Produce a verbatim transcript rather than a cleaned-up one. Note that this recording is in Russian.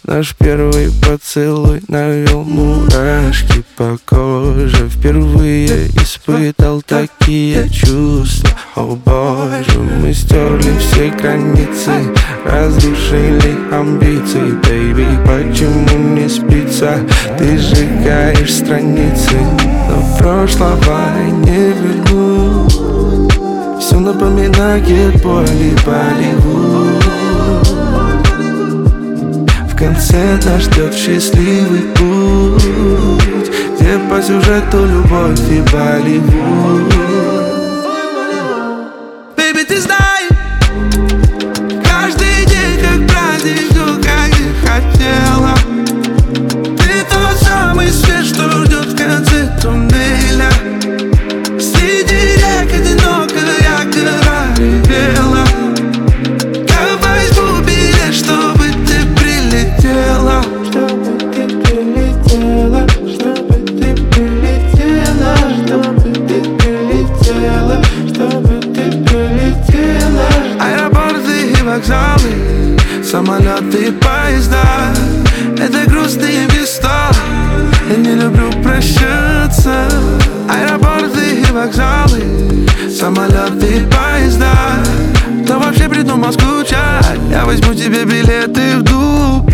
Наш первый поцелуй навел мурашки по коже. Впервые испытал такие чувства. О боже, мы стерли все границы, разрушили амбиции. Бэйби, почему не спится? Ты сжигаешь страницы, но прошлого не верну. Все напоминает боли Болливуд. В конце нас ждет счастливый путь, где по сюжету любовь и Болливуд. Baby, ты знай, каждый день как праздник, жду, как и хотела. Ты тот самый свет, что ждет в конце туннеля. Среди рек одиноко якоря ревела. Давай возьму билет, чтобы ты прилетела. Чтобы ты прилетела, чтобы ты прилетела, чтобы ты прилетела, чтобы ты прилетела. Аэропорты и вокзалы, самолеты и поезда — это грустные места, я не люблю прощаться. Аэропорты и вокзалы, самолеты и поезда. Кто вообще придумал скучать? Я возьму тебе билеты в Дубай.